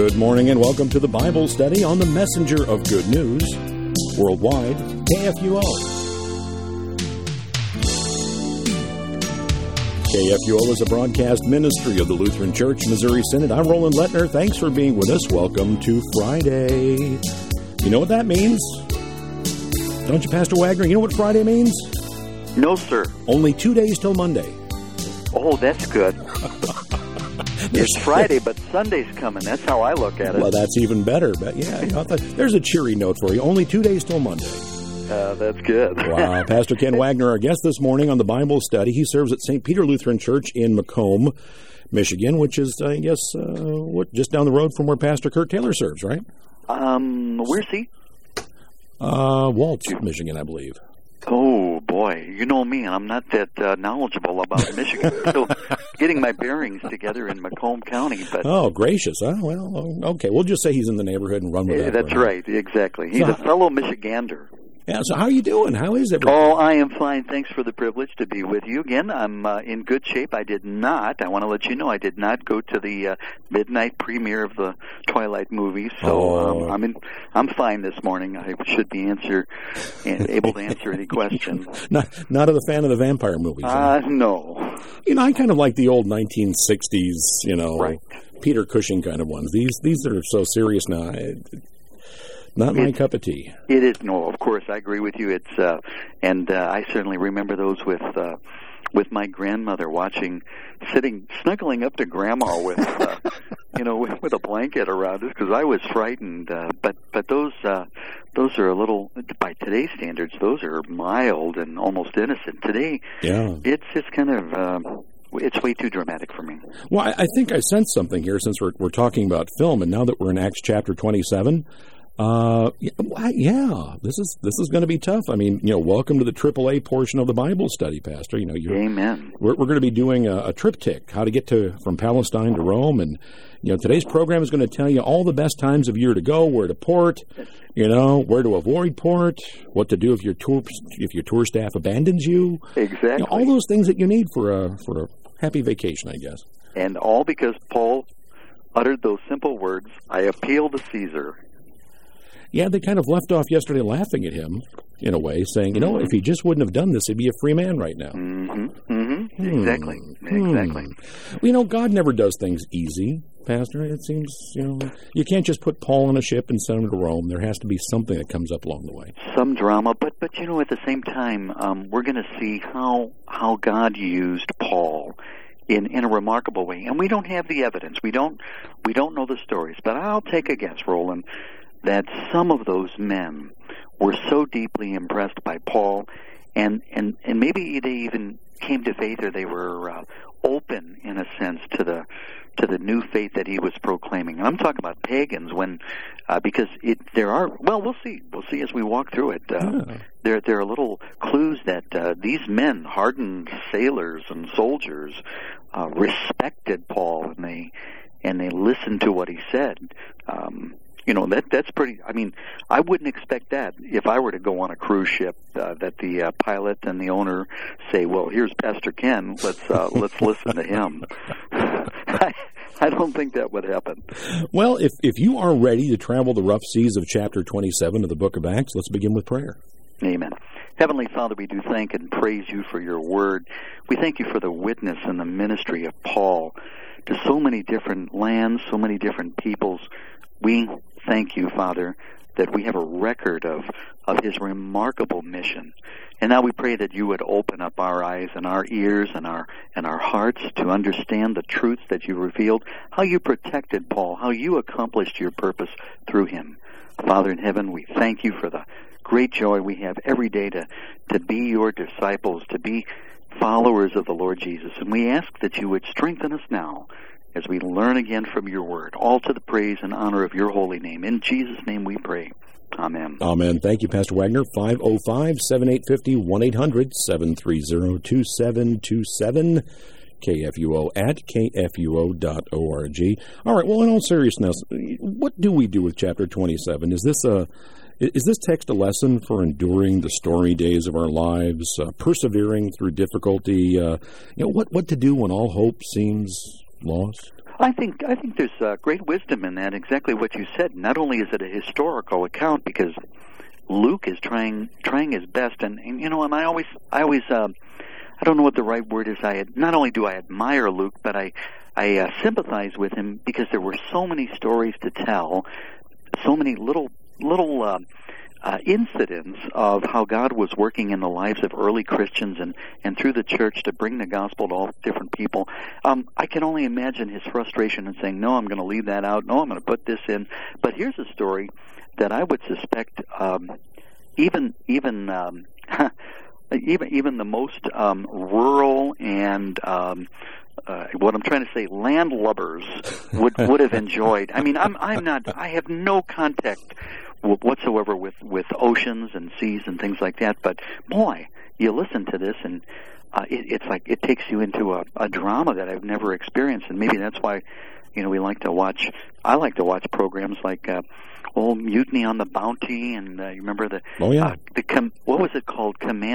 Good morning and welcome to the Bible study on the Messenger of Good News, worldwide, KFUO. KFUO is a broadcast ministry of the Lutheran Church Missouri Synod. I'm Roland Lettner. Thanks for being with us. Welcome to Friday. You know what that means? Don't you, Pastor Wagner? You know what Friday means? No, sir. Only 2 days till Monday. Oh, that's good. It's Friday, but Sunday's coming. That's how I look at it. Well, that's even better. But yeah, there's a cheery note for you. Only 2 days till Monday. That's good. Wow. Pastor Ken Wagner, our guest this morning on the Bible study. He serves at St. Peter Lutheran Church in Macomb, Michigan, which is, I guess, just down the road from where Pastor Kurt Taylor serves, right? Where's he? Waltz, Michigan, I believe. Oh, boy. You know me, I'm not that knowledgeable about Michigan. So getting my bearings together in Macomb County. But oh, gracious. Well, okay. We'll just say he's in the neighborhood and run with that. That's right. Exactly. He's a fellow Michigander. Yeah, so how are you doing? How is everything? Oh, I am fine. Thanks for the privilege to be with you again. I'm in good shape. I want to let you know, I did not go to the midnight premiere of the Twilight movie, so I'm fine this morning. I should be able to answer any questions. Not a fan of the vampire movies. No. You know, I kind of like the old 1960s, right. Peter Cushing kind of ones. These are so serious now. Not my cup of tea. It is. No, of course, I agree with you. It's and I certainly remember those with my grandmother snuggling up to Grandma with with a blanket around us because I was frightened. But those are a little, by today's standards, those are mild and almost innocent. Today, yeah, it's kind of. It's way too dramatic for me. Well, I think I sense something here since we're talking about film, and now that we're in Acts chapter 27. This is going to be tough. I mean, welcome to the AAA portion of the Bible study, Pastor. Amen. We're going to be doing a triptych, how to get from Palestine to Rome, and today's program is going to tell you all the best times of year to go, where to port, where to avoid port, what to do if your tour staff abandons you. Exactly. All those things that you need for a happy vacation, I guess. And all because Paul uttered those simple words, "I appeal to Caesar." Yeah, they kind of left off yesterday laughing at him, in a way, saying, if he just wouldn't have done this, he'd be a free man right now. Exactly. Well, God never does things easy, Pastor. It seems, you can't just put Paul on a ship and send him to Rome. There has to be something that comes up along the way. Some drama, but at the same time, we're going to see how God used Paul in a remarkable way. And we don't have the evidence. We don't know the stories. But I'll take a guess, Roland, that some of those men were so deeply impressed by Paul, and maybe they even came to faith, or they were open, in a sense, to the new faith that he was proclaiming. And I'm talking about pagans, because we'll see as we walk through it. There are little clues that these men, hardened sailors and soldiers, respected Paul, and they listened to what he said. That's pretty. I mean, I wouldn't expect that if I were to go on a cruise ship. That the pilot and the owner say, "Well, here's Pastor Ken. Let's listen to him." I don't think that would happen. Well, if you are ready to travel the rough seas of chapter 27 of the Book of Acts, let's begin with prayer. Amen. Heavenly Father, we do thank and praise you for your word. We thank you for the witness and the ministry of Paul to so many different lands, so many different peoples. We thank you, Father, that we have a record of his remarkable mission. And now we pray that you would open up our eyes and our ears and our hearts to understand the truths that you revealed, how you protected Paul, how you accomplished your purpose through him. Father in heaven, we thank you for the great joy we have every day to be your disciples, to be followers of the Lord Jesus. And we ask that you would strengthen us now as we learn again from your word, all to the praise and honor of your holy name. In Jesus' name we pray. Amen. Amen. Thank you, Pastor Wagner. 505-7850, 1-800-730-2727, KFUO at kfuo.org. All right, well, in all seriousness, what do we do with chapter 27? Is this text a lesson for enduring the stormy days of our lives, persevering through difficulty? What to do when all hope seems lost? I think there's great wisdom in that. Exactly what you said. Not only is it a historical account because Luke is trying his best, and I always I don't know what the right word is. Not only do I admire Luke, but I sympathize with him because there were so many stories to tell, so many little incidents of how God was working in the lives of early Christians and through the church to bring the gospel to all different people. I can only imagine his frustration in saying, no, I'm going to leave that out. No, I'm going to put this in. But here's a story that I would suspect even the most rural and what I'm trying to say, landlubbers would have enjoyed. I mean, I have no contact whatsoever with oceans and seas and things like that. But boy, you listen to this and it's like it takes you into a drama that I've never experienced, and maybe that's why we like to watch. I like to watch programs like Mutiny on the Bounty, and you remember the what was it called?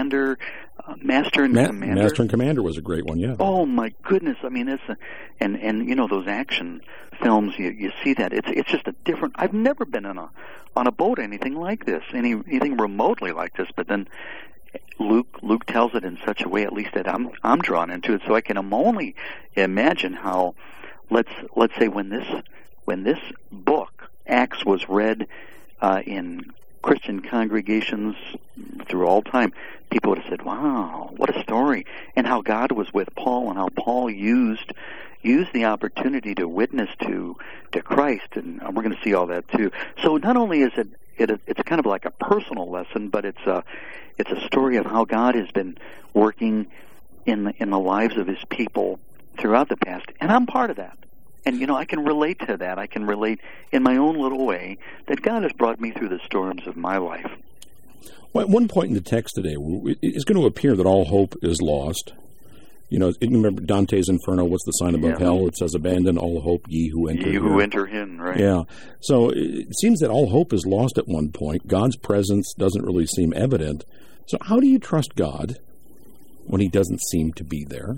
Master and Commander. Master and Commander was a great one, yeah. Oh my goodness! I mean, it's and those action films. You see that it's just a different. I've never been on a boat anything like this, anything remotely like this. But then Luke tells it in such a way, at least that I'm drawn into it. So I can only imagine how. Let's say when this book Acts was read in Christian congregations through all time, people would have said, wow, what a story, and how God was with Paul and how Paul used the opportunity to witness to Christ, and we're going to see all that too. So not only is it's kind of like a personal lesson, but it's a story of how God has been working in the lives of his people throughout the past, and I'm part of that. And, I can relate to that. I can relate in my own little way that God has brought me through the storms of my life. Well, at one point in the text today, it's going to appear that all hope is lost. Remember Dante's Inferno, what's the sign above hell? It says, abandon all hope, ye who enter in. Ye who enter in, right. Yeah. So it seems that all hope is lost at one point. God's presence doesn't really seem evident. So how do you trust God when he doesn't seem to be there?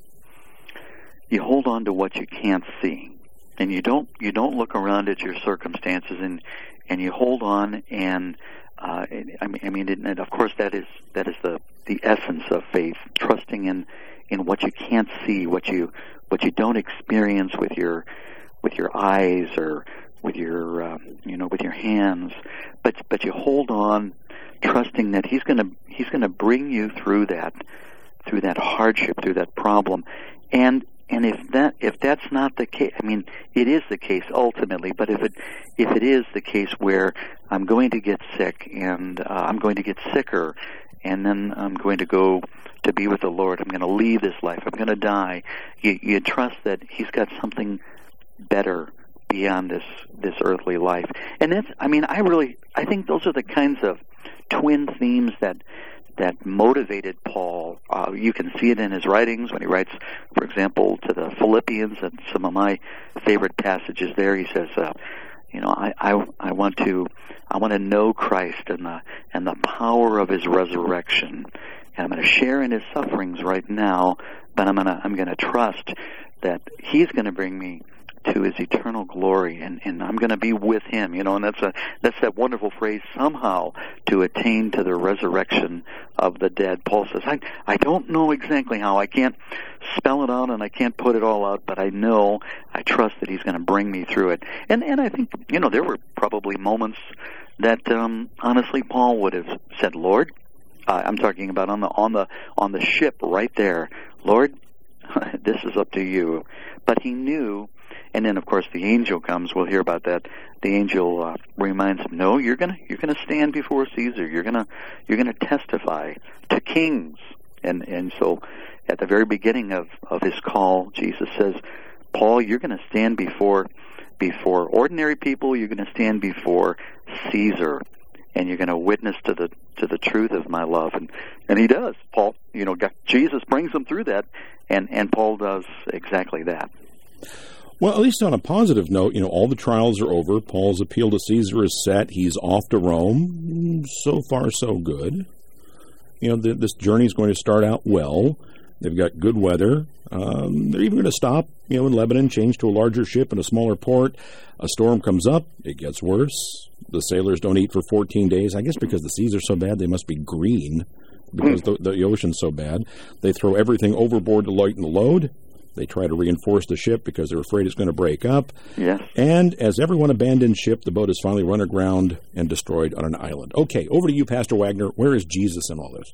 You hold on to what you can't see, and you don't look around at your circumstances, and you hold on. And and of course that is the essence of faith, trusting in what you can't see, what you don't experience with your eyes or with your with your hands, but you hold on, trusting that he's going to bring you through that hardship, through that problem, and if that's not the case, I mean, it is the case ultimately. But if it is the case where I'm going to get sick and I'm going to get sicker, and then I'm going to go to be with the Lord, I'm going to leave this life, I'm going to die. You trust that He's got something better beyond this earthly life, and that's. I mean, I think those are the kinds of twin themes that motivated Paul. You can see it in his writings when he writes, for example, to the Philippians, and some of my favorite passages there. He says, I want to know Christ and the power of His resurrection, and I'm going to share in His sufferings right now, but I'm going to trust that He's going to bring me to His eternal glory, and I'm going to be with Him, and that's that wonderful phrase, somehow to attain to the resurrection of the dead. Paul says, I don't know exactly how, I can't spell it out and I can't put it all out, but I trust that He's going to bring me through it. And I think, there were probably moments that, honestly, Paul would have said, Lord, I'm talking about on the ship right there, Lord, this is up to you. But he knew. And then, of course, the angel comes. We'll hear about that. The angel reminds him, "No, you're gonna stand before Caesar. You're gonna testify to kings." And so, at the very beginning of his call, Jesus says, "Paul, you're going to stand before ordinary people. You're going to stand before Caesar, and you're going to witness to the truth of my love." And he does. Paul, Jesus brings him through that, and Paul does exactly that. Well, at least on a positive note, all the trials are over. Paul's appeal to Caesar is set. He's off to Rome. So far, so good. This journey is going to start out well. They've got good weather. They're even going to stop, in Lebanon, change to a larger ship in a smaller port. A storm comes up. It gets worse. The sailors don't eat for 14 days. I guess because the seas are so bad, they must be green because the ocean's so bad. They throw everything overboard to lighten the load. They try to reinforce the ship because they're afraid it's going to break up. Yes. And as everyone abandons ship, the boat is finally run aground and destroyed on an island. Okay, over to you, Pastor Wagner. Where is Jesus in all this?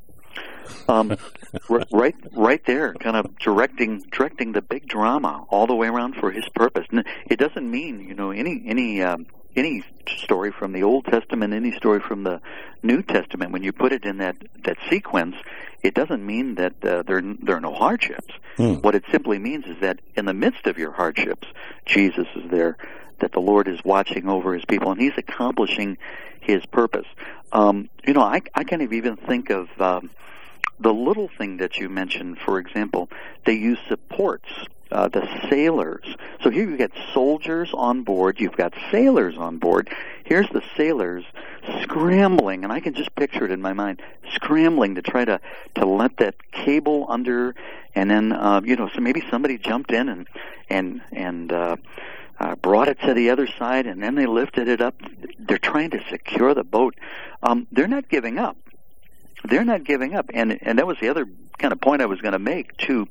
Right there, kind of directing the big drama all the way around for His purpose. And it doesn't mean, any story from the Old Testament, any story from the New Testament, when you put it in that sequence, it doesn't mean that there are no hardships. What it simply means is that in the midst of your hardships, Jesus is there, that the Lord is watching over His people, and He's accomplishing His purpose. I kind of even think of the little thing that you mentioned. For example, they use supports, the sailors. So here you've got soldiers on board, you've got sailors on board. Here's the sailors scrambling, and I can just picture it in my mind, scrambling to try to let that cable under, and then, so maybe somebody jumped in and brought it to the other side, and then they lifted it up. They're trying to secure the boat. They're not giving up. They're not giving up, and that was the other kind of point I was going to make too.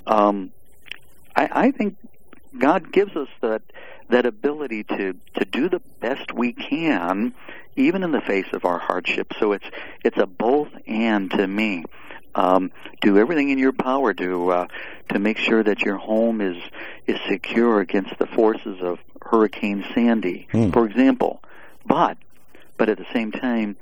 I think God gives us that ability to do the best we can, even in the face of our hardship. So it's a both and to me. Do everything in your power to make sure that your home is secure against the forces of Hurricane Sandy, for example. But at the same time,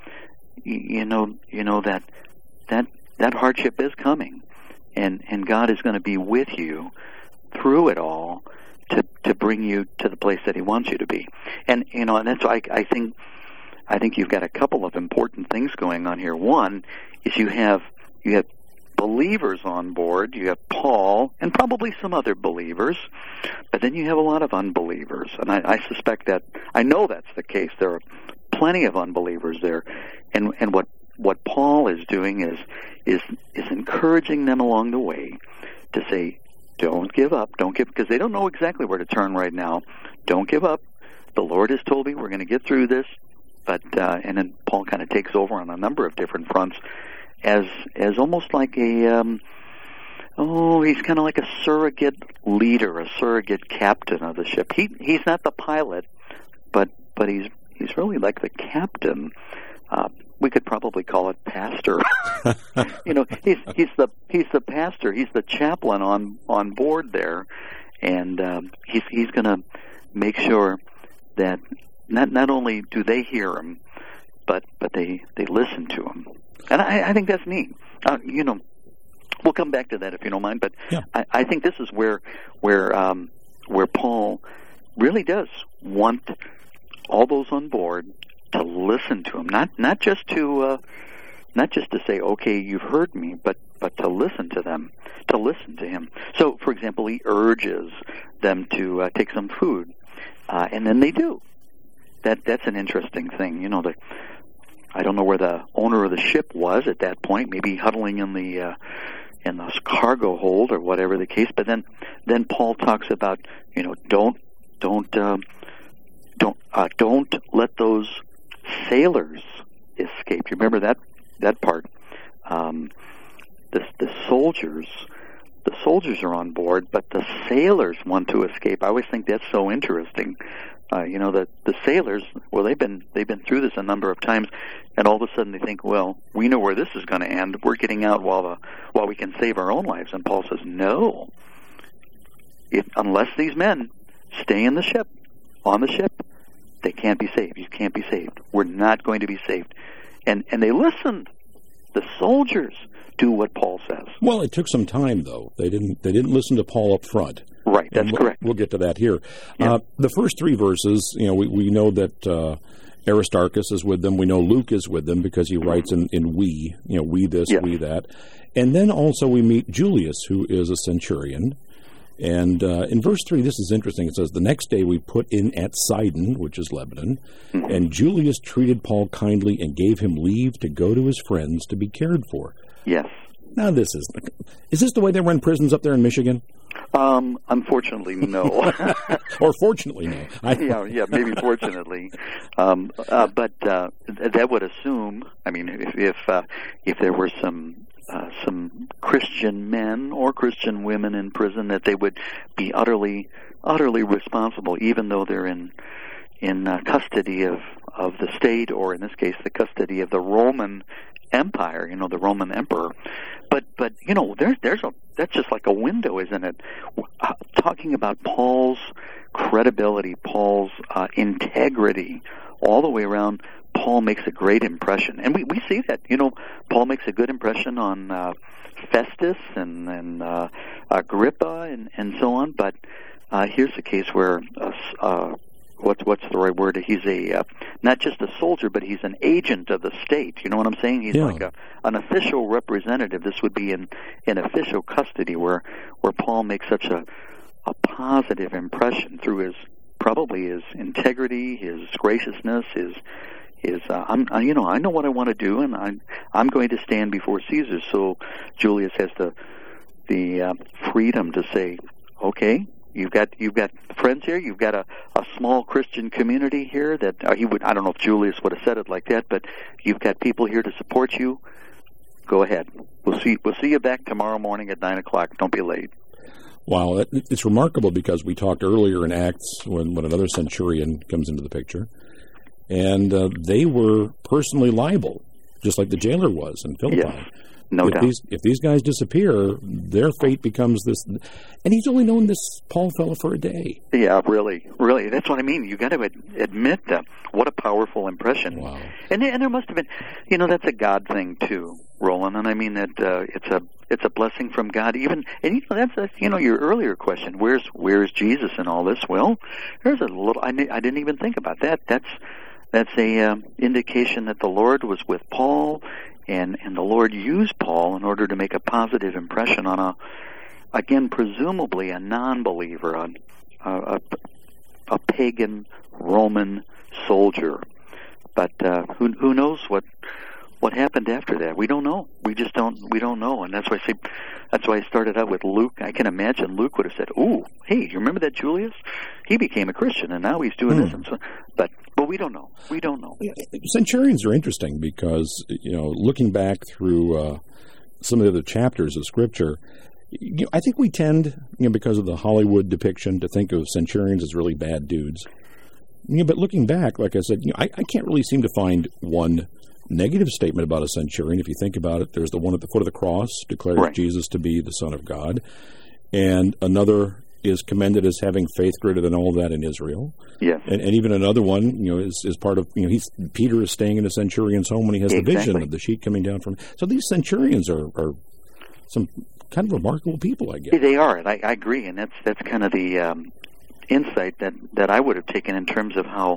that hardship is coming, and God is going to be with you through it all to bring you to the place that He wants you to be. And that's why I think you've got a couple of important things going on here. One is you have believers on board. You have Paul and probably some other believers, but then you have a lot of unbelievers, and I suspect that, I know that's the case. There are plenty of unbelievers there, and what Paul is doing is encouraging them along the way to say, don't give up, because they don't know exactly where to turn right now. Don't give up. The Lord has told me we're going to get through this, but and then Paul kind of takes over on a number of different fronts as almost like he's kind of like a surrogate leader, a surrogate captain of the ship. He's not the pilot, but he's really like the captain. We could probably call it pastor. He's the pastor. He's the chaplain on board there, and he's going to make sure that not only do they hear him, but they listen to him. And I think that's neat. We'll come back to that if you don't mind. But yeah. I think this is where Paul really does want all those on board to listen to him, not just to say, okay, you've heard me, but to listen to them, to listen to him. So, for example, he urges them to take some food, and then they do. That's an interesting thing. I don't know where the owner of the ship was at that point, maybe huddling in the cargo hold or whatever the case. But then Paul talks about, don't let those sailors escape. You remember that part? The soldiers are on board, but the sailors want to escape. I always think that's so interesting. The sailors, well, they've been through this a number of times, and all of a sudden they think, well, we know where this is going to end. We're getting out while we can save our own lives. And Paul says, no. Unless these men stay on the ship, they can't be saved. You can't be saved. We're not going to be saved. And they listened. The soldiers do what Paul says. Well, it took some time, though. They didn't listen to Paul up front. Right, that's correct. We'll get to that here. Yeah. The first three verses, we know that Aristarchus is with them. We know Luke is with them because he writes in we, we this, yes. We that. And then also we meet Julius, who is a centurion. And in verse 3, this is interesting. It says, the next day we put in at Sidon, which is Lebanon, and Julius treated Paul kindly and gave him leave to go to his friends to be cared for. Yes. Now, is this the way they run prisons up there in Michigan? Unfortunately, no. Or fortunately, no. Yeah, maybe fortunately. But that would assume, I mean, if there were some Christian men or Christian women in prison, that they would be utterly responsible, even though they're in custody of the state, or in this case, the custody of the Roman Empire, the Roman emperor. But that's just like a window, isn't it? Talking about Paul's credibility, Paul's integrity, all the way around, Paul makes a great impression, and we see that. Paul makes a good impression on Festus and Agrippa and so on. But here's a case where what's the right word? He's not just a soldier, but he's an agent of the state. You know what I'm saying? He's like an official representative. This would be in official custody, where Paul makes such a positive impression through his integrity, his graciousness, his I know what I want to do, and I'm going to stand before Caesar. So Julius has the freedom to say, okay, you've got friends here. You've got a small Christian community here that I don't know if Julius would have said it like that, but you've got people here to support you. Go ahead. We'll see you back tomorrow morning at 9:00. Don't be late. Wow, it's remarkable, because we talked earlier in Acts when another centurion comes into the picture, and they were personally liable, just like the jailer was in Philippi. Yes. No doubt. If these guys disappear, their fate becomes this. And he's only known this Paul fellow for a day. Yeah, really. That's what I mean. You got to admit that. What a powerful impression. Wow. And there must have been, that's a God thing too, Roland. And I mean that it's a blessing from God. Even, and that's your earlier question. Where's Jesus in all this? Well, there's a little. I didn't even think about that. That's a indication that the Lord was with Paul. And the Lord used Paul in order to make a positive impression on again, presumably a non-believer, a pagan Roman soldier. But who knows what happened after that? We don't know. We don't know. And that's why I started out with Luke. I can imagine Luke would have said, "Ooh, hey, you remember that Julius? He became a Christian, and now he's doing this." And so, but we don't know. We don't know. Centurions are interesting because looking back through some of the other chapters of Scripture, I think we tend, because of the Hollywood depiction, to think of centurions as really bad dudes. But looking back, like I said, I can't really seem to find one negative statement about a centurion. If you think about it, there's the one at the foot of the cross, declares Jesus to be the Son of God, and another is commended as having faith greater than all that in Israel. Yes. And even another one, is part of, Peter is staying in a centurion's home when he has the vision of the sheet coming down from. So these centurions are some kind of remarkable people, I guess. They are, and I agree, and that's kind of the insight that I would have taken in terms of how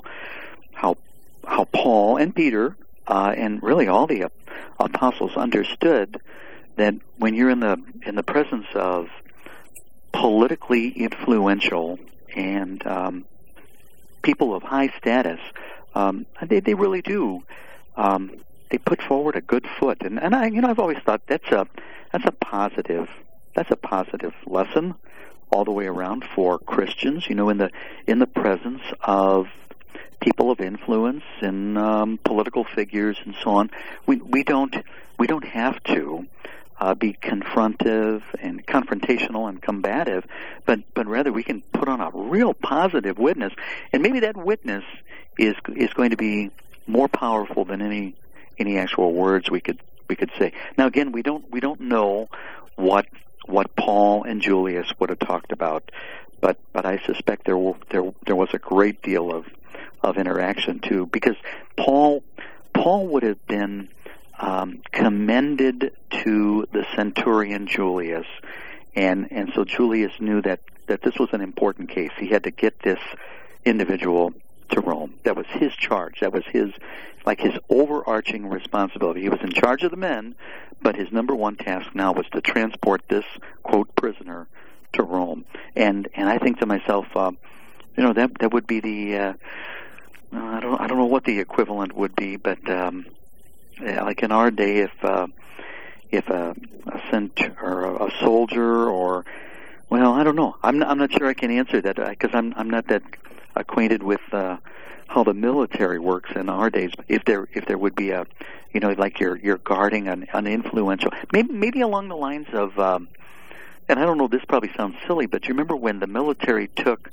Paul and Peter and really all the apostles understood that when you're in the presence of politically influential and people of high status, they really do. They put forward a good foot, and I've always thought that's a positive lesson all the way around for Christians. In the presence of people of influence and political figures and so on, we don't have to be confrontational and combative, but rather we can put on a real positive witness, and maybe that witness is going to be more powerful than any actual words we could say. Now again, we don't know what Paul and Julius would have talked about, but I suspect there was a great deal of interaction too, because Paul would have been commended to the centurion Julius, and so Julius knew that this was an important case. He had to get this individual to Rome. That was his charge. That was his overarching responsibility. He was in charge of the men, but his number one task now was to transport this, quote, prisoner to Rome. And I think to myself, that would be the I don't know what the equivalent would be, but like in our day, a soldier or, well, I don't know. I'm not sure I can answer that because I'm not that acquainted with how the military works in our days. If there would be a, like you're guarding an influential, maybe along the lines of, and I don't know, this probably sounds silly, but you remember when the military took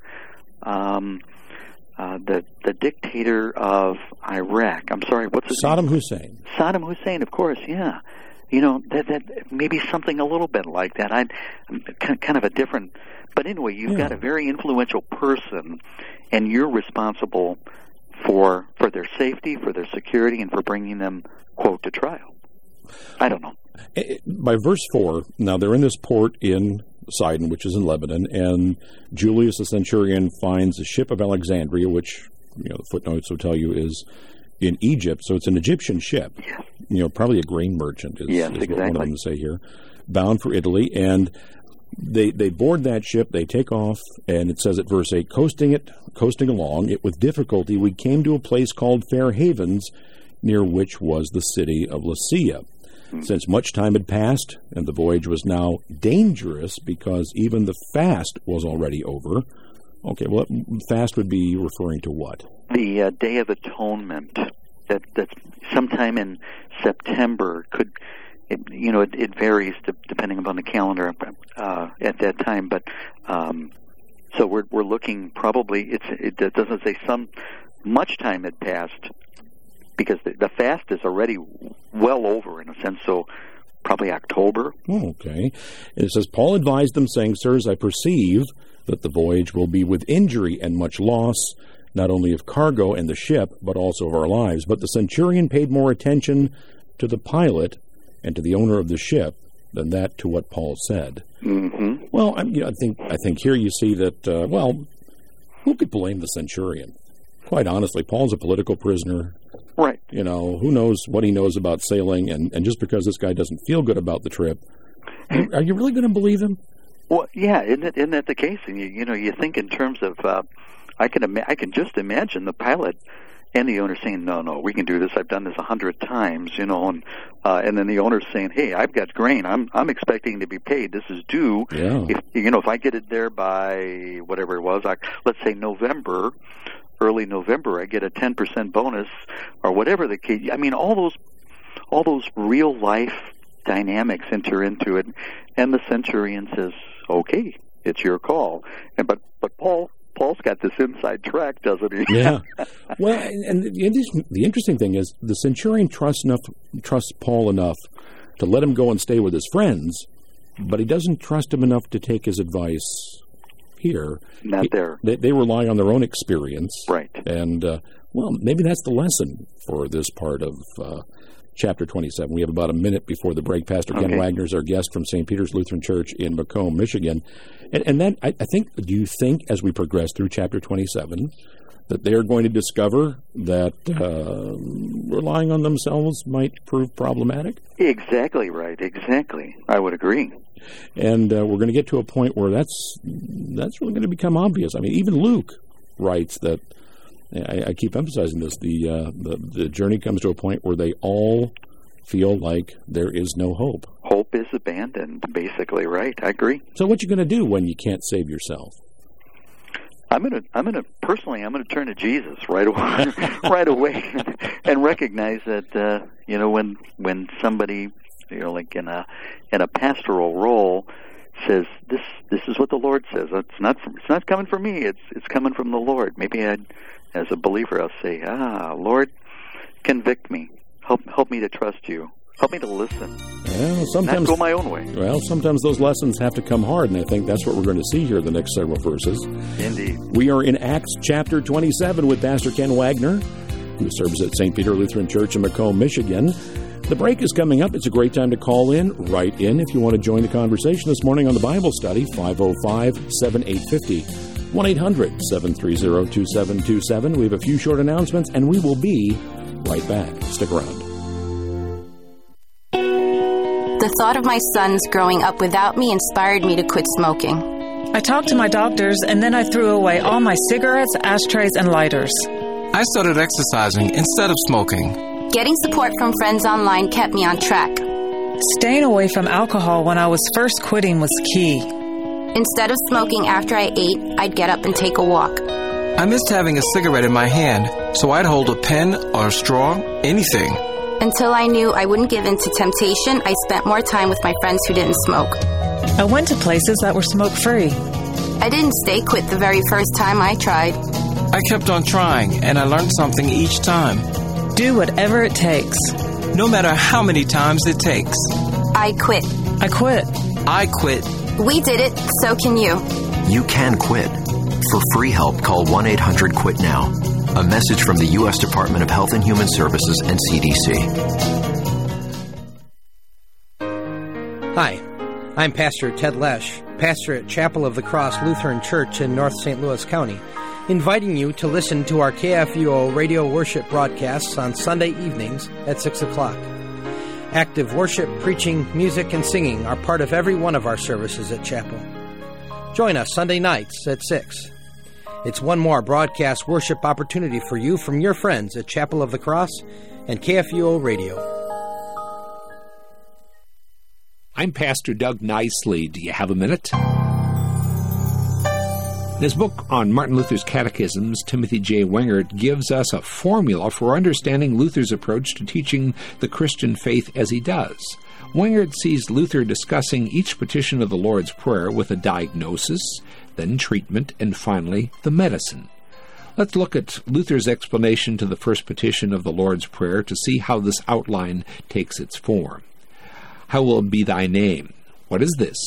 the dictator of Iraq? I'm sorry, what's his Saddam name? Hussein. Saddam Hussein, of course, yeah. That maybe something a little bit like that. I'm kind of a different, but anyway, you've got a very influential person, and you're responsible for their safety, for their security, and for bringing them, quote, to trial. I don't know. By verse 4, now they're in this port in Sidon, which is in Lebanon, and Julius the centurion finds a ship of Alexandria, which the footnotes will tell you is in Egypt, so it's an Egyptian ship. Yes. Probably a grain merchant is exactly what one of them say here, bound for Italy, and they board that ship, they take off, and it says at verse 8, coasting along, it with difficulty we came to a place called Fair Havens, near which was the city of Lasea. Since much time had passed, and the voyage was now dangerous because even the fast was already over. Okay, well, fast would be referring to what? The Day of Atonement. That's sometime in September. It varies depending upon the calendar at that time. But so we're looking probably. It doesn't say much time had passed, because the fast is already well over in a sense. So probably October. Oh, okay. And it says, Paul advised them, saying, Sirs, I perceive that the voyage will be with injury and much loss, not only of cargo and the ship, but also of our lives. But the centurion paid more attention to the pilot and to the owner of the ship than that to what Paul said. Mm-hmm. Well, I think here you see that, who could blame the centurion? Quite honestly, Paul's a political prisoner. Right. Who knows what he knows about sailing, and just because this guy doesn't feel good about the trip, are you really going to believe him? Well, yeah, isn't that the case? And you think in terms of, I can just imagine the pilot and the owner saying, no, we can do this. I've done this 100 times, and then the owner's saying, hey, I've got grain. I'm expecting to be paid. This is due. Yeah. If I get it there by whatever it was, let's say early November, I get a 10% bonus or whatever the case. I mean, all those real life dynamics enter into it, and the centurion says, okay, it's your call. But Paul's got this inside track, doesn't he? Yeah. Well, and the interesting thing is the centurion trusts Paul enough to let him go and stay with his friends, but he doesn't trust him enough to take his advice here. Not there. They rely on their own experience. Right. And, maybe that's the lesson for this part of chapter 27. We have about a minute before the break. Pastor Ken Wagner is our guest from St. Peter's Lutheran Church in Macomb, Michigan. And then I think, do you think as we progress through chapter 27 that they're going to discover that relying on themselves might prove problematic? Exactly right. Exactly. I would agree. And we're going to get to a point where that's really going to become obvious. I mean, even Luke writes that, I keep emphasizing this, the journey comes to a point where they all feel like there is no hope. Hope is abandoned, basically, right? I agree. So what you going to do when you can't save yourself? I'm going to turn to Jesus right away, and recognize that when somebody like in a pastoral role says this is what the Lord says. It's not coming from me. It's coming from the Lord. Maybe as a believer, I'll say, Lord, convict me. Help me to trust you. Help me to listen. Well, sometimes not go my own way. Well, sometimes those lessons have to come hard, and I think that's what we're going to see here in the next several verses. Indeed. We are in Acts chapter 27 with Pastor Ken Wagner, who serves at St. Peter Lutheran Church in Macomb, Michigan. The break is coming up. It's a great time to call in, write in if you want to join the conversation this morning on the Bible study, 505-7850, 1-800-730-2727. We have a few short announcements, and we will be right back. Stick around. The thought of my sons growing up without me inspired me to quit smoking. I talked to my doctors, and then I threw away all my cigarettes, ashtrays, and lighters. I started exercising instead of smoking. Getting support from friends online kept me on track. Staying away from alcohol when I was first quitting was key. Instead of smoking after I ate, I'd get up and take a walk. I missed having a cigarette in my hand, so I'd hold a pen or a straw, anything. Until I knew I wouldn't give in to temptation, I spent more time with my friends who didn't smoke. I went to places that were smoke-free. I didn't stay quit the very first time I tried. I kept on trying, and I learned something each time. Do whatever it takes. No matter how many times it takes. I quit. I quit. I quit. We did it, so can you. You can quit. For free help, call 1-800-QUIT-NOW. A message from the U.S. Department of Health and Human Services and CDC. Hi, I'm Pastor Ted Lesh, pastor at Chapel of the Cross Lutheran Church in North St. Louis County, inviting you to listen to our KFUO radio worship broadcasts on Sunday evenings at 6 o'clock. Active worship, preaching, music, and singing are part of every one of our services at Chapel. Join us Sunday nights at 6. It's one more broadcast worship opportunity for you from your friends at Chapel of the Cross and KFUO Radio. I'm Pastor Doug Nicely. Do you have a minute? In his book on Martin Luther's Catechisms, Timothy J. Wengert gives us a formula for understanding Luther's approach to teaching the Christian faith as he does. Wengert sees Luther discussing each petition of the Lord's Prayer with a diagnosis, then treatment, and finally the medicine. Let's look at Luther's explanation to the first petition of the Lord's Prayer to see how this outline takes its form. How will be thy name? What is this?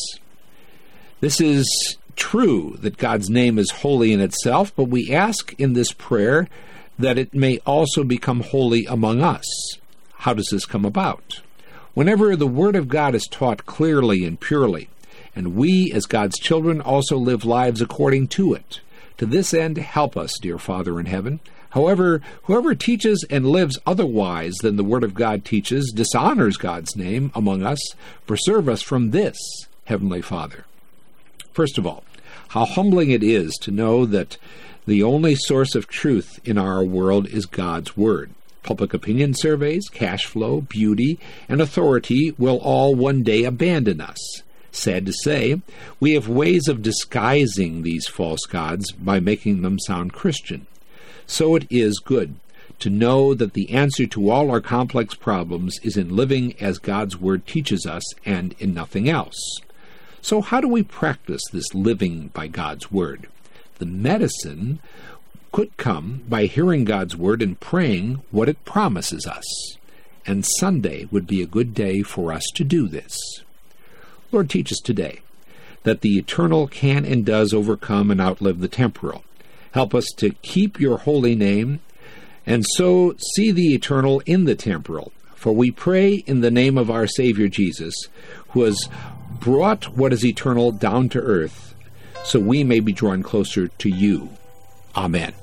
This is true that God's name is holy in itself, but we ask in this prayer that it may also become holy among us. How does this come about? Whenever the Word of God is taught clearly and purely, and we as God's children also live lives according to it. To this end, help us, dear Father in heaven. However, whoever teaches and lives otherwise than the Word of God teaches dishonors God's name among us. Preserve us from this, Heavenly Father. First of all, how humbling it is to know that the only source of truth in our world is God's Word. Public opinion surveys, cash flow, beauty, and authority will all one day abandon us. Sad to say, we have ways of disguising these false gods by making them sound Christian. So it is good to know that the answer to all our complex problems is in living as God's Word teaches us and in nothing else. So how do we practice this living by God's Word? The medicine could come by hearing God's Word and praying what it promises us. And Sunday would be a good day for us to do this. Lord, teach us today that the eternal can and does overcome and outlive the temporal. Help us to keep your holy name and so see the eternal in the temporal. For we pray in the name of our Savior Jesus, who has brought what is eternal down to earth, so we may be drawn closer to you. Amen.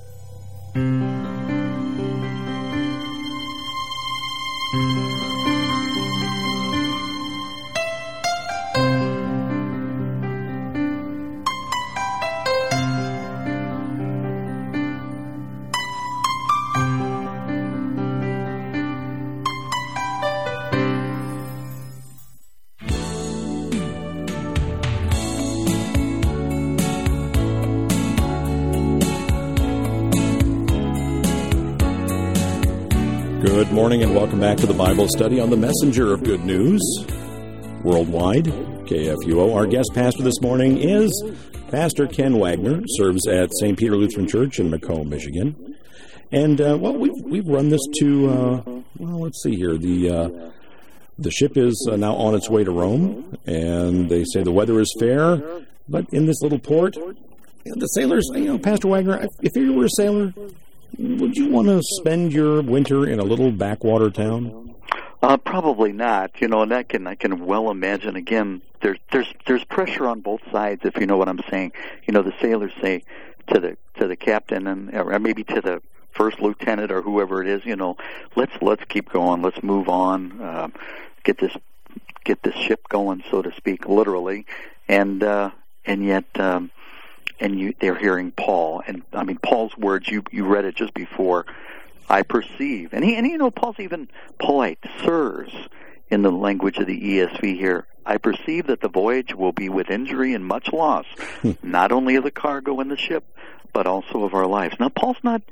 Good morning and welcome back to the Bible study on the Messenger of Good News Worldwide, KFUO. Our guest pastor this morning is Pastor Ken Wagner, serves at St. Peter Lutheran Church in Macomb, Michigan. And, we've run this to, let's see here. The ship is now on its way to Rome, and they say the weather is fair, but in this little port, the sailors, Pastor Wagner, if you were a sailor, would you want to spend your winter in a little backwater town? Probably not. And I can well imagine. Again, there's pressure on both sides, if you know what I'm saying. The sailors say to the captain or maybe to the first lieutenant or whoever it is, let's keep going, let's move on, get this ship going, so to speak, literally, and yet. They're hearing Paul, and I mean Paul's words. You read it just before. I perceive, and he Paul's even polite, sirs, in the language of the ESV here, I perceive that the voyage will be with injury and much loss, not only of the cargo and the ship, but also of our lives. Now, Paul's not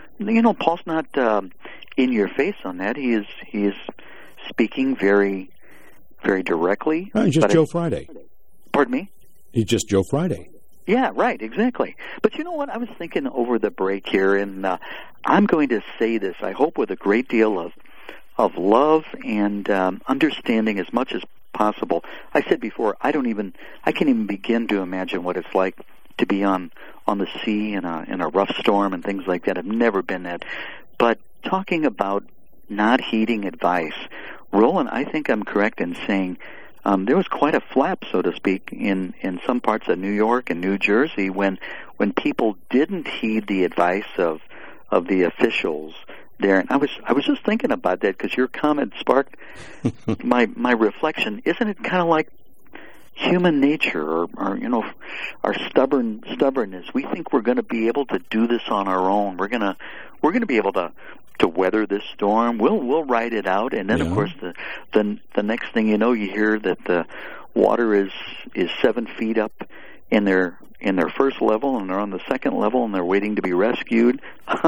in your face on that. He is speaking very, very directly. Just Joe Friday. Pardon me? He's just Joe Friday. Yeah, right, exactly. But you know what? I was thinking over the break here, and I'm going to say this, I hope with a great deal of love and understanding as much as possible. I said before, I can't even begin to imagine what it's like to be on the sea in a rough storm and things like that. I've never been that. But talking about not heeding advice, Roland, I think I'm correct in saying there was quite a flap, so to speak, in some parts of New York and New Jersey when people didn't heed the advice of the officials there. And I was just thinking about that because your comment sparked my reflection. Isn't it kind of like human nature or our stubbornness? We think we're going to be able to do this on our own. We're going to be able to weather this storm. We'll ride it out, and then of course the next thing you know, you hear that the water is 7 feet up in their first level, and they're on the second level, and they're waiting to be rescued.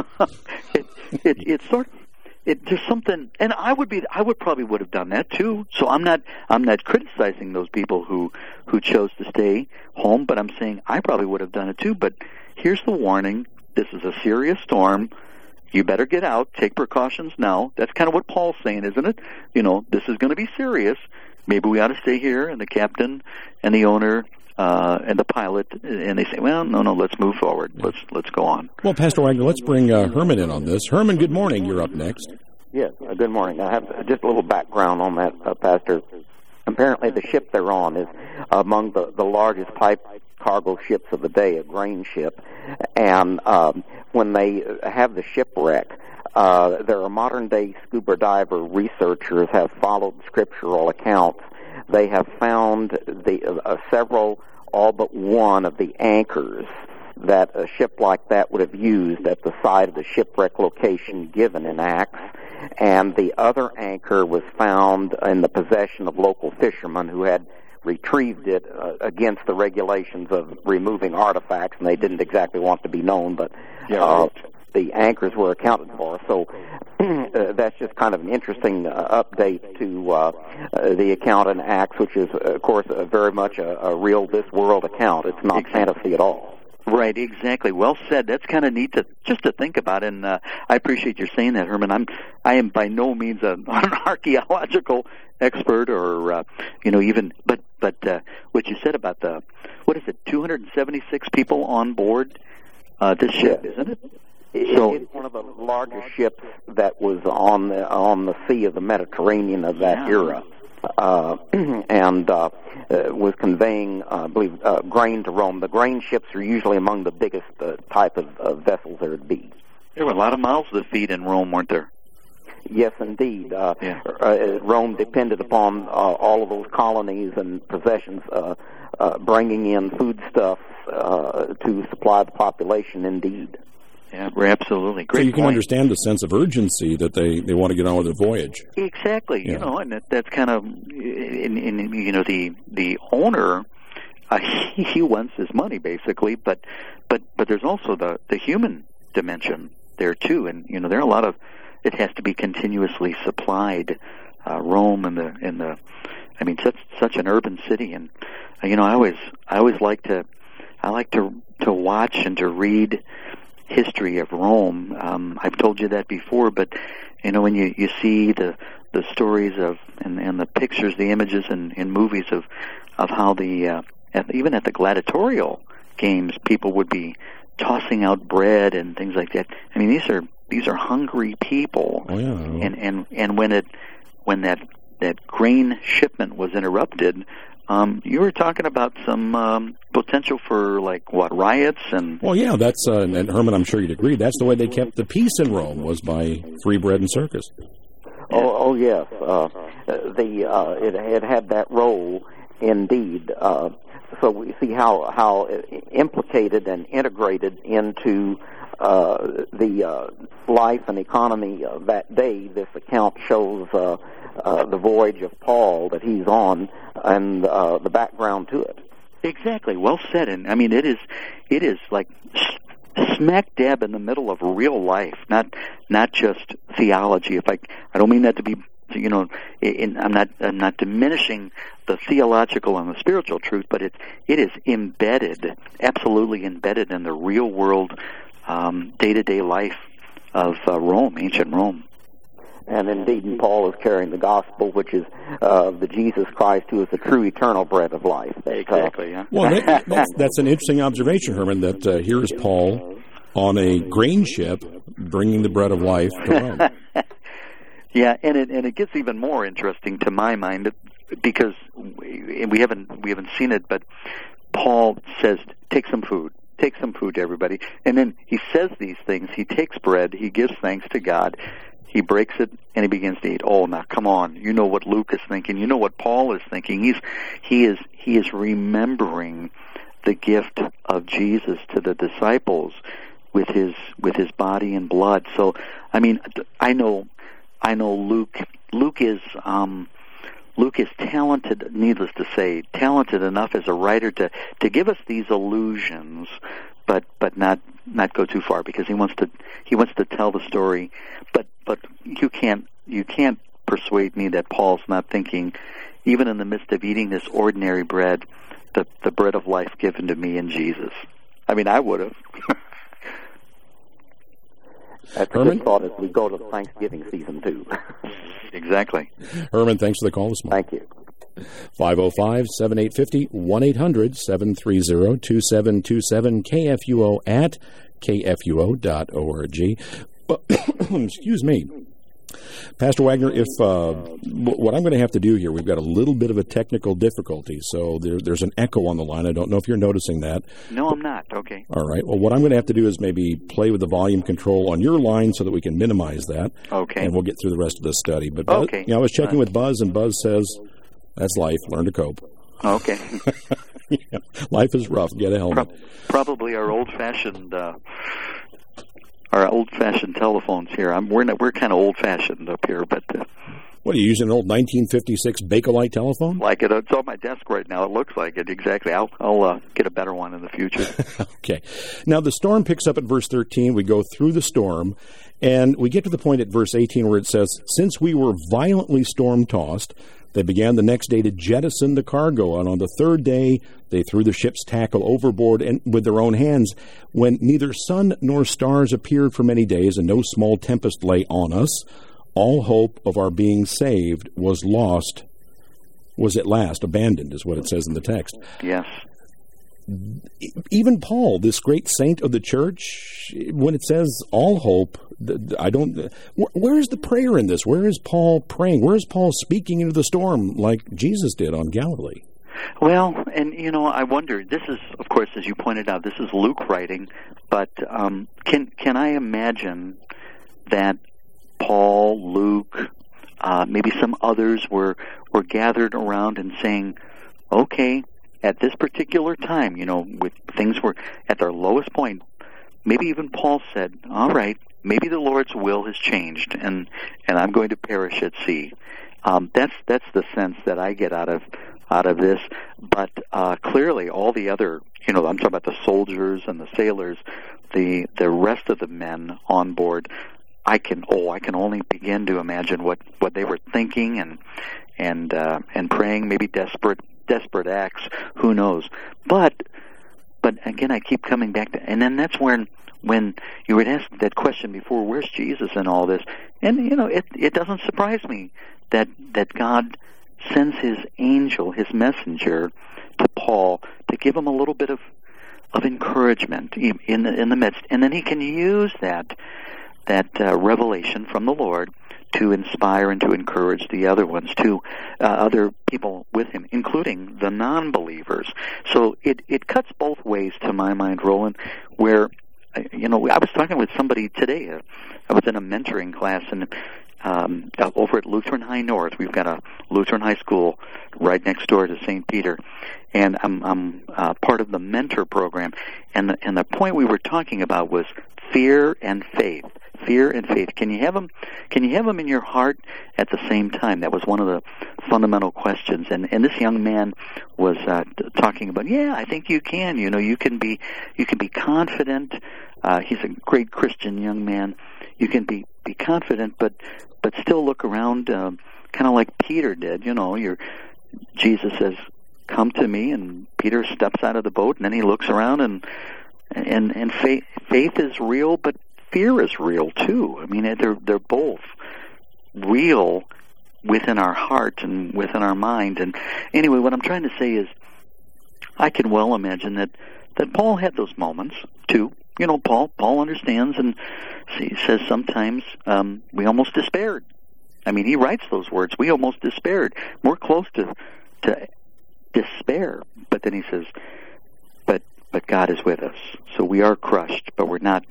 It's sort of, there's something, and I would probably have done that too. So I'm not criticizing those people who chose to stay home, but I'm saying I probably would have done it too. But here's the warning: this is a serious storm. You better get out. Take precautions now. That's kind of what Paul's saying, isn't it? This is going to be serious. Maybe we ought to stay here. And the captain and the owner and the pilot, and they say, well, no, let's move forward. Let's go on. Well, Pastor Wagner, let's bring Herman in on this. Herman, good morning. You're up next. Yes, good morning. I have just a little background on that, Pastor. Apparently the ship they're on is among the largest pipe cargo ships of the day, a grain ship. And when they have the shipwreck, there are modern-day scuba diver researchers have followed scriptural accounts. They have found several, all but one of the anchors that a ship like that would have used at the site of the shipwreck location given in Acts. And the other anchor was found in the possession of local fishermen who had retrieved it against the regulations of removing artifacts, and they didn't exactly want to be known, but the anchors were accounted for. So that's just kind of an interesting update to the account in Acts, which is, of course, very much a real this-world account. It's not fantasy at all. Right, exactly. Well said. That's kind of neat to think about, and I appreciate your saying that, Herman. I am by no means an archaeological expert, or even. But what you said about 276 people on board this ship, isn't it? It's one of the largest ships that was on the Sea of the Mediterranean of that era. And was conveying, I believe, grain to Rome. The grain ships are usually among the biggest type of vessels there would be. There were a lot of mouths to feed in Rome, weren't there? Yes, indeed. Rome depended upon all of those colonies and possessions bringing in foodstuffs to supply the population, indeed. Yeah, absolutely. Great. So you can point. understand the sense of urgency that they want to get on with their voyage. Exactly. And that's kind of, the owner, he wants his money basically, but there's also the human dimension there too, and there are a lot of, it has to be continuously supplied. Rome and such an urban city, and I always like to watch and to read history of Rome. I've told you that before, but when you see the stories of and the pictures, the images in movies of how even at the gladiatorial games, people would be tossing out bread and things like that. I mean, these are hungry people. Oh, yeah. And when that grain shipment was interrupted, you were talking about some potential for riots and. Well, yeah, that's and Herman, I'm sure you'd agree. That's the way they kept the peace in Rome, was by free bread and circus. Oh yes, it had that role indeed. So we see how implicated and integrated into the life and economy of that day. This account shows the voyage of Paul that he's on and the background to it. Exactly. Well said. And I mean, it is like smack dab in the middle of real life, not just theology. I don't mean that to be, I'm not diminishing the theological and the spiritual truth, but it is embedded, absolutely embedded in the real world, day-to-day life of Rome, ancient Rome. And indeed, Paul is carrying the gospel, which is the Jesus Christ, who is the true eternal bread of life. Exactly. Yeah. Well, that's an interesting observation, Herman. That here is Paul on a grain ship, bringing the bread of life to Rome. Yeah, and it gets even more interesting to my mind because we haven't seen it, but Paul says, "Take some food." Take some food to everybody. And then he says these things. He takes bread. He gives thanks to God. He breaks it, and he begins to eat. Oh, now, come on. You know what Luke is thinking. You know what Paul is thinking. He is remembering the gift of Jesus to the disciples with his body and blood. So, I mean, I know Luke is talented, needless to say, talented enough as a writer to give us these illusions, but not go too far, because he wants to tell the story. But you can't persuade me that Paul's not thinking, even in the midst of eating this ordinary bread, the bread of life given to me in Jesus. I mean, I would have. That's a good thought as we go to Thanksgiving season, too. Exactly. Herman, thanks for the call this morning. Thank you. 505-7850, 1-800-730-2727, KFUO at kfuo.org. Excuse me. Pastor Wagner, if what I'm going to have to do here, we've got a little bit of a technical difficulty, so there's an echo on the line. I don't know if you're noticing that. No, I'm not. Okay. All right. Well, what I'm going to have to do is maybe play with the volume control on your line so that we can minimize that. Okay. And we'll get through the rest of the study. But okay. I was checking with Buzz, and Buzz says, that's life. Learn to cope. Okay. Yeah. Life is rough. Get a helmet. Probably our old-fashioned telephones here. We're kind of old-fashioned up here, but what are you using, an old 1956 Bakelite telephone? Like it. It's on my desk right now. It looks like it exactly. I'll get a better one in the future. Okay. Now the storm picks up at verse 13. We go through the storm, and we get to the point at verse 18 where it says, "Since we were violently storm-tossed, they began the next day to jettison the cargo, and on the third day they threw the ship's tackle overboard and with their own hands. When neither sun nor stars appeared for many days, and no small tempest lay on us, all hope of our being saved was lost, was at last abandoned," is what it says in the text. Yes. Even Paul, this great saint of the church, when it says all hope, where is the prayer in this? Where is Paul praying? Where is Paul speaking into the storm like Jesus did on Galilee? Well, and I wonder, this is, of course, as you pointed out, this is Luke writing, but can I imagine that Paul, Luke, maybe some others were gathered around and saying, okay, at this particular time, with things were at their lowest point, maybe even Paul said, all right, maybe the Lord's will has changed, and I'm going to perish at sea. That's the sense that I get out of this. But clearly, all the other, I'm talking about the soldiers and the sailors, the rest of the men on board, I can only begin to imagine what they were thinking and praying, maybe desperate acts, who knows. But again, I keep coming back to, and then that's when you would ask that question before, where's Jesus in all this? And it doesn't surprise me that God sends his angel, his messenger, to Paul to give him a little bit of encouragement in the midst, and then he can use that revelation from the Lord to inspire and to encourage the other ones, to other people with him, including the non-believers. So it cuts both ways to my mind, Roland, where, I was talking with somebody today. I was in a mentoring class and over at Lutheran High North. We've got a Lutheran high school right next door to St. Peter, and I'm part of the mentor program. And the point we were talking about was fear and faith. fear and faith. Can you have them? Can you have them in your heart at the same time? That was one of the fundamental questions. And this young man was talking about, yeah, I think you can. You can be confident. He's a great Christian young man. You can be confident, but still look around, kind of like Peter did. Jesus says, "Come to me," and Peter steps out of the boat, and then he looks around, and faith is real, but fear is real too. I mean, they're both real within our heart and within our mind. And anyway, what I'm trying to say is, I can well imagine that Paul had those moments too. Paul understands, and he says sometimes we almost despaired. I mean, he writes those words. We almost despaired. We're close to despair. But then he says, but God is with us. So we are crushed, but we're not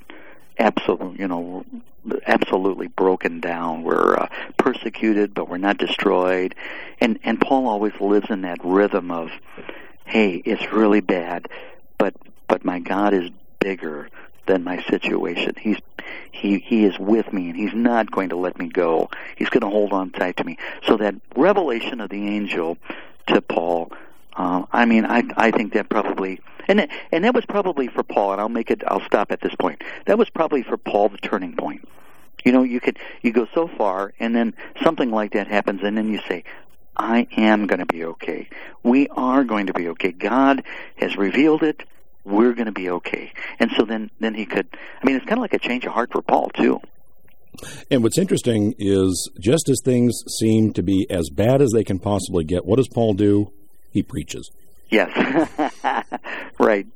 absolutely broken down. We're persecuted, but we're not destroyed. And Paul always lives in that rhythm of, hey, it's really bad, but my God is bigger than my situation. He is with me, and he's not going to let me go. He's going to hold on tight to me. So that revelation of the angel to Paul, I think that probably, and that was probably for Paul, and I'll stop at this point. That was probably for Paul the turning point. You go so far, and then something like that happens, and then you say, I am going to be okay. We are going to be okay. God has revealed it. We're going to be okay. And so then he could, it's kind of like a change of heart for Paul, too. And what's interesting is, just as things seem to be as bad as they can possibly get, what does Paul do? He preaches. Yes. Right.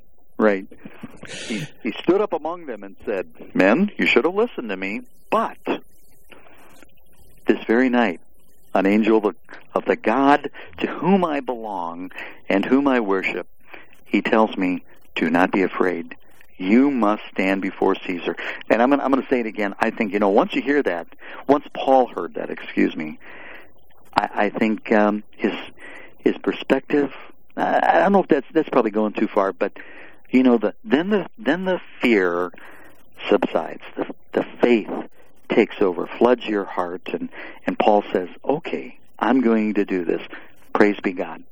He stood up among them and said, "Men, you should have listened to me, but this very night, an angel of the God to whom I belong and whom I worship, he tells me, do not be afraid. You must stand before Caesar." And I'm going to say it again. I think, once you hear that, once Paul heard that, I think his perspective, I don't know if that's probably going too far, but then the fear subsides. The faith takes over, floods your heart, and Paul says, okay, I'm going to do this. Praise be God.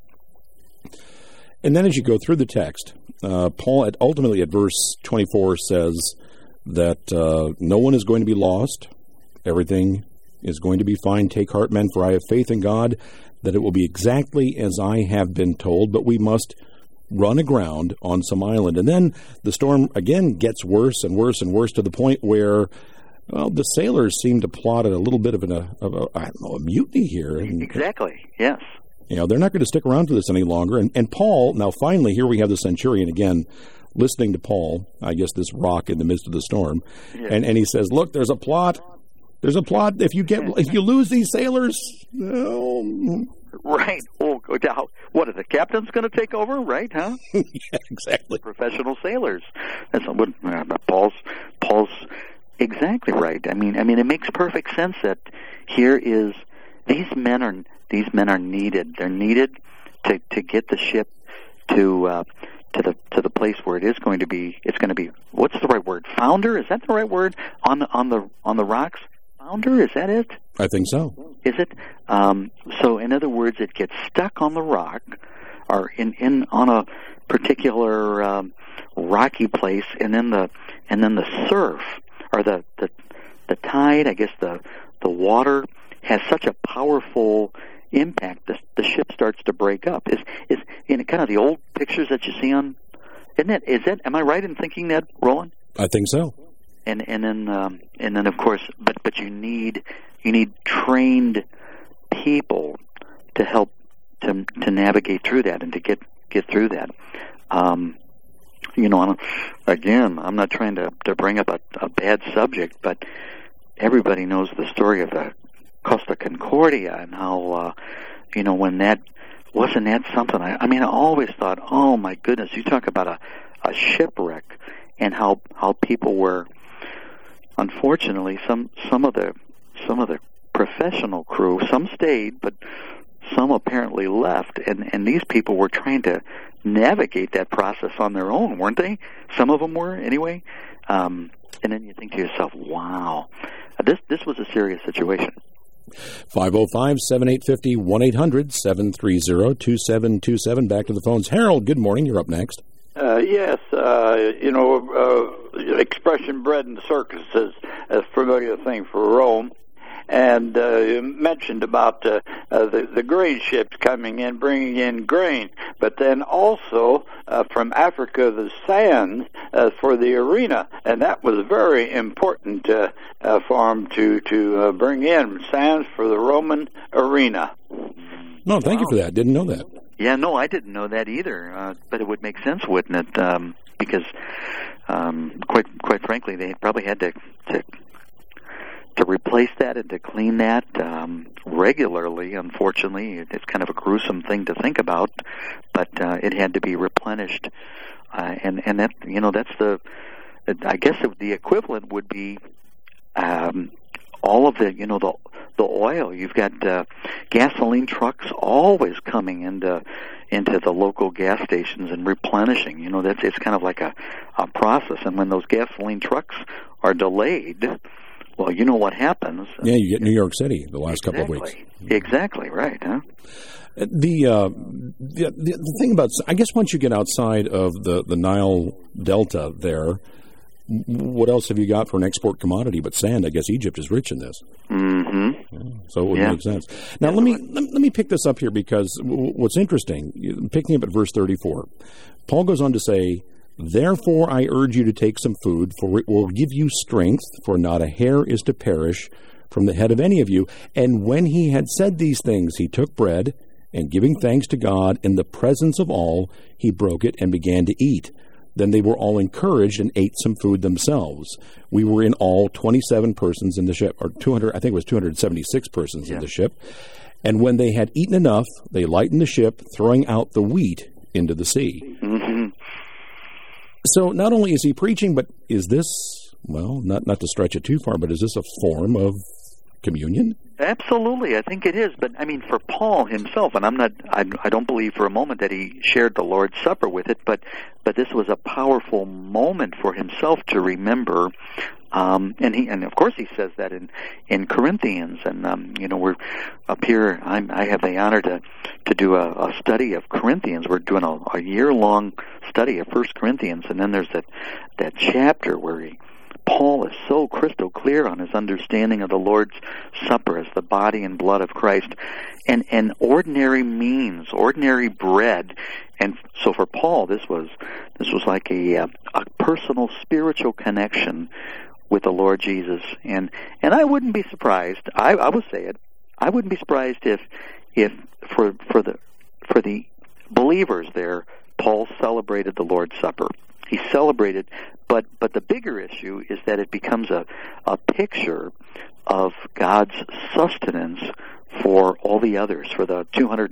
And then as you go through the text, Paul ultimately at verse 24 says that no one is going to be lost. Everything is going to be fine. Take heart, men, for I have faith in God that it will be exactly as I have been told, but we must run aground on some island. And then the storm again gets worse and worse and worse, to the point where, well, the sailors seem to plot a little bit of a mutiny here. Exactly, yes. They're not going to stick around for this any longer. And Paul, now finally, here we have the centurion again, listening to Paul, I guess this rock in the midst of the storm. Yeah. And he says, look, there's a plot. There's a plot. If you lose these sailors, right. Oh, what, are the captain's going to take over, right, huh? Yeah, exactly. Professional sailors. That's what Paul's exactly right. I mean, it makes perfect sense that here is, these men are needed. They're needed to get the ship to the place where it is going to be. It's going to be, what's the right word? Founder? Is that the right word? On the rocks? Founder? Is that it? I think so. Is it? So in other words, it gets stuck on the rock, or on a particular rocky place, and then the surf, or the tide, I guess the water has such a powerful impact, the ship starts to break up. Is in kind of the old pictures that you see on, am I right in thinking that, Roland? I think so. And then of course, but you need trained people to help to navigate through that and to get through that. Again, I'm not trying to bring up a bad subject, but everybody knows the story of the Costa Concordia and how, when wasn't that something? I always thought, oh my goodness, you talk about a shipwreck, and how people were, unfortunately, some of the professional crew, some stayed, but some apparently left, and these people were trying to navigate that process on their own, weren't they? Some of them were, anyway. And then you think to yourself, wow, this was a serious situation. 505-7850, 1-800-730-2727. Back to the phones. Harold, good morning. You're up next. Yes, expression bread and circuses is a familiar thing for Rome. And you mentioned about the grain ships coming in, bringing in grain, but then also from Africa the sands for the arena, and that was very important for them to bring in sands for the Roman arena. No, thank you for that. Didn't know that. Yeah, no, I didn't know that either. But it would make sense, wouldn't it? Because quite frankly, they probably had to replace that and to clean that regularly. Unfortunately, it's kind of a gruesome thing to think about, but it had to be replenished, and that that's I guess the equivalent would be all of the the oil. You've got gasoline trucks always coming into the local gas stations and replenishing. It's kind of like a process, and when those gasoline trucks are delayed, well, you know what happens. Yeah, you get New York City the last couple of weeks. Exactly, right, huh? The thing about, I guess once you get outside of the Nile Delta there, what else have you got for an export commodity but sand? I guess Egypt is rich in this. Mm-hmm. Yeah, so it would make sense. Now, let me pick this up here, because what's interesting, picking up at verse 34, Paul goes on to say, "Therefore I urge you to take some food, for it will give you strength, for not a hair is to perish from the head of any of you." And when he had said these things, he took bread, and giving thanks to God in the presence of all, he broke it and began to eat. Then they were all encouraged and ate some food themselves. We were in all 27 persons in the ship, or 200, I think it was 276 persons in the ship. And when they had eaten enough, they lightened the ship, throwing out the wheat into the sea. Mm-hmm. So not only is he preaching, but is this, well, not to stretch it too far, but is this a form of communion? Absolutely, I think it is. But I mean, for Paul himself, and I don't believe for a moment that he shared the Lord's Supper with it, but this was a powerful moment for himself to remember. And of course he says that in Corinthians, and we're up here. I have the honor to do a study of Corinthians. We're doing a year-long study of 1 Corinthians, and then there's that chapter where Paul is so crystal clear on his understanding of the Lord's Supper as the body and blood of Christ, and ordinary means, ordinary bread. And so for Paul, this was like a personal spiritual connection with the Lord Jesus. And I wouldn't be surprised. I will say it. I wouldn't be surprised if for the believers there, Paul celebrated the Lord's Supper. He celebrated, but the bigger issue is that it becomes a picture of God's sustenance for all the others, for the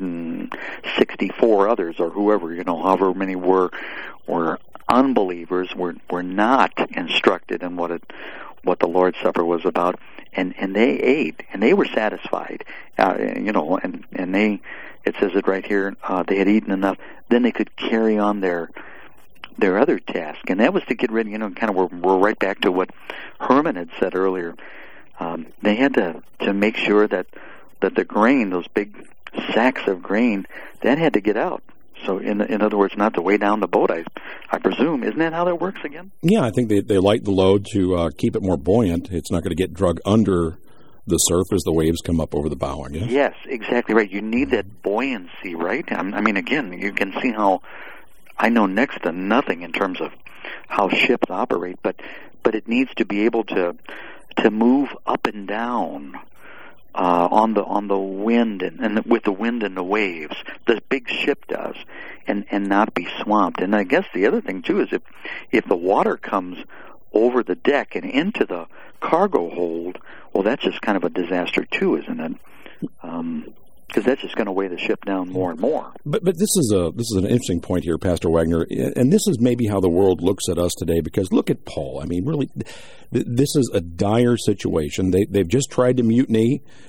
264 others, or whoever, however many were unbelievers, were not instructed in what the Lord's Supper was about, and they ate and they were satisfied, and they, it says it right here, they had eaten enough, then they could carry on their other task, and that was to get rid. We're right back to what Herman had said earlier. They had to make sure that the grain, those big sacks of grain, that had to get out. So, in other words, not to weigh down the boat, I presume. Isn't that how that works again? Yeah, I think they lighten the load to keep it more buoyant. It's not going to get drug under the surf as the waves come up over the bow, I guess. Yes, exactly right. You need that buoyancy, right? I mean, again, you can see how I know next to nothing in terms of how ships operate, but it needs to be able to move up and down on the wind and with the wind and the waves. The big ship does, and not be swamped. And I guess the other thing too is if the water comes over the deck and into the cargo hold, well, that's just kind of a disaster too, isn't it? Because that's just going to weigh the ship down more and more. But this is an interesting point here, Pastor Wagner, and this is maybe how the world looks at us today. Because look at Paul. I mean, really, this is a dire situation. They've just tried to mutiny.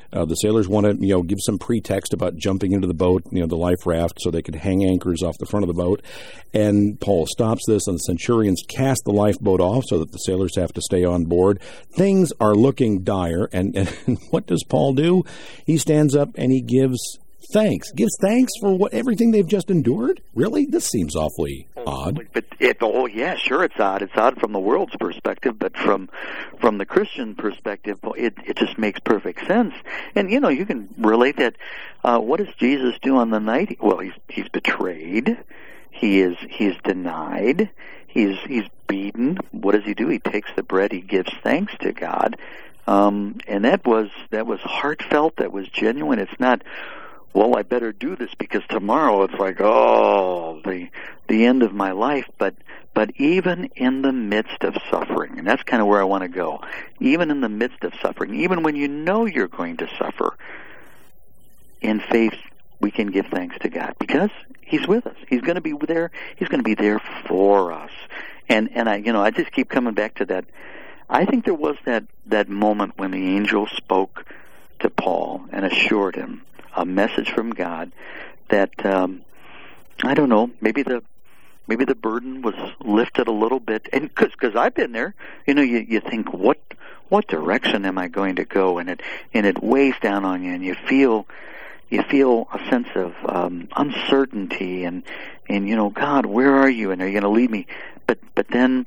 The sailors want to, give some pretext about jumping into the boat, the life raft, so they could hang anchors off the front of the boat. And Paul stops this, and the centurions cast the lifeboat off so that the sailors have to stay on board. Things are looking dire, and what does Paul do? He stands up and he gives thanks for everything they've just endured. Really, this seems awfully odd. But it's odd. It's odd from the world's perspective, but from the Christian perspective, it just makes perfect sense. And you can relate that. What does Jesus do on the night? Well, he's betrayed. He's denied. He's beaten. What does he do? He takes the bread. He gives thanks to God, and that was heartfelt. That was genuine. It's not, well, I better do this because tomorrow it's like, the end of my life. But even in the midst of suffering, and that's kind of where I want to go, even in the midst of suffering, even when you know you're going to suffer, in faith we can give thanks to God because He's with us. He's going to be there. He's going to be there for us. And I just keep coming back to that. I think there was that moment when the angel spoke to Paul and assured him a message from God that I don't know, maybe the burden was lifted a little bit, and because I've been there, you think, what direction am I going to go, and it weighs down on you, and you feel a sense of uncertainty, and God, where are you, and are you going to lead me? But then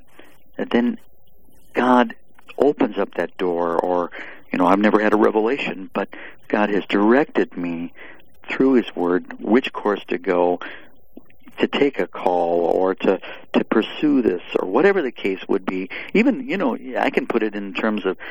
God opens up that door, or I've never had a revelation, but God has directed me through His Word which course to go, to take a call, or to pursue this, or whatever the case would be. Even, I can put it in terms of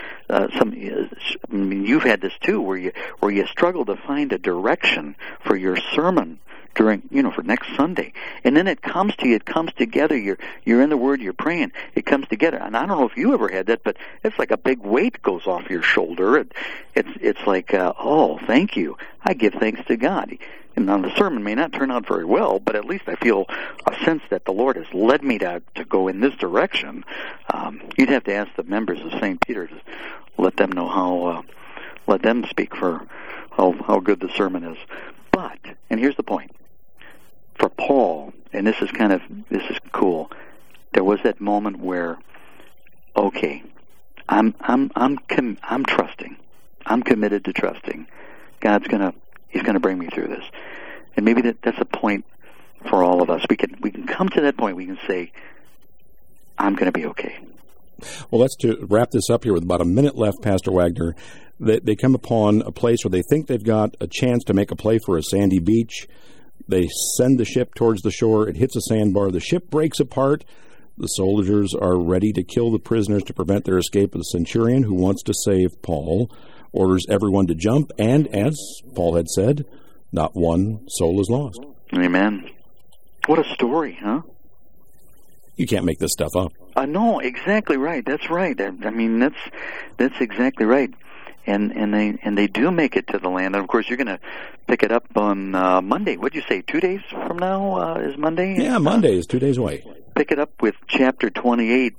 you've had this too, where you struggle to find a direction for your sermon during, for next Sunday. And then it comes to you, it comes together, you're in the Word, you're praying, it comes together. And I don't know if you ever had that, but it's like a big weight goes off your shoulder. It's like, thank you. I give thanks to God. And now the sermon may not turn out very well, but at least I feel a sense that the Lord has led me to go in this direction. You'd have to ask the members of St. Peter to let them know let them speak for how good the sermon is. But, and here's the point, for Paul, and this is cool, there was that moment where, okay, I'm trusting. I'm committed to trusting. He's gonna bring me through this. And maybe that's a point for all of us. We can come to that point. We can say, I'm going to be okay. Well, let's wrap this up here with about a minute left, Pastor Wagner. They come upon a place where they think they've got a chance to make a play for a sandy beach. They send the ship towards the shore. It hits a sandbar. The ship breaks apart. The soldiers are ready to kill the prisoners to prevent their escape. The centurion, who wants to save Paul, orders everyone to jump, and as Paul had said, not one soul is lost. Amen. What a story, huh? You can't make this stuff up. No, exactly right. That's right. I mean, that's exactly right. And they do make it to the land. And of course, you're going to pick it up on Monday. What'd you say? 2 days from now is Monday? Yeah, Monday is 2 days away. Pick it up with chapter 28.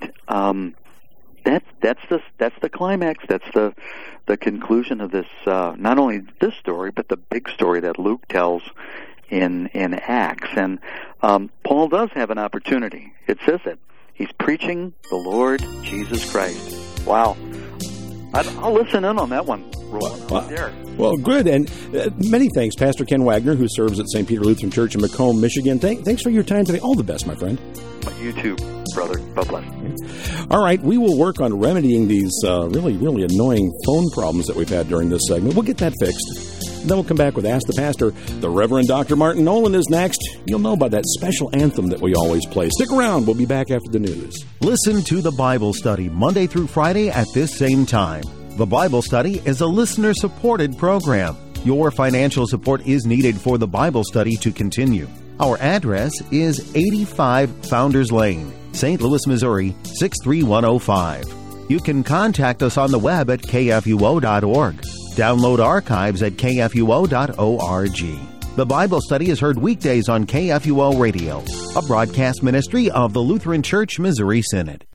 That's the climax. That's the conclusion of this. Not only this story, but the big story that Luke tells in Acts. And Paul does have an opportunity. It says that he's preaching the Lord Jesus Christ. Wow. I'll listen in on that one. Well, good. And many thanks, Pastor Ken Wagner, who serves at St. Peter Lutheran Church in Macomb, Michigan. Thanks for your time today. All the best, my friend. You too, brother. God bless. All right, we will work on remedying these really, really annoying phone problems that we've had during this segment. We'll get that fixed. Then we'll come back with Ask the Pastor. The Reverend Dr. Martin Nolan is next. You'll know about that special anthem that we always play. Stick around. We'll be back after the news. Listen to the Bible Study Monday through Friday at this same time. The Bible Study is a listener-supported program. Your financial support is needed for the Bible Study to continue. Our address is 85 Founders Lane, St. Louis, Missouri, 63105. You can contact us on the web at kfuo.org. Download archives at kfuo.org. The Bible Study is heard weekdays on KFUO Radio, a broadcast ministry of the Lutheran Church Missouri Synod.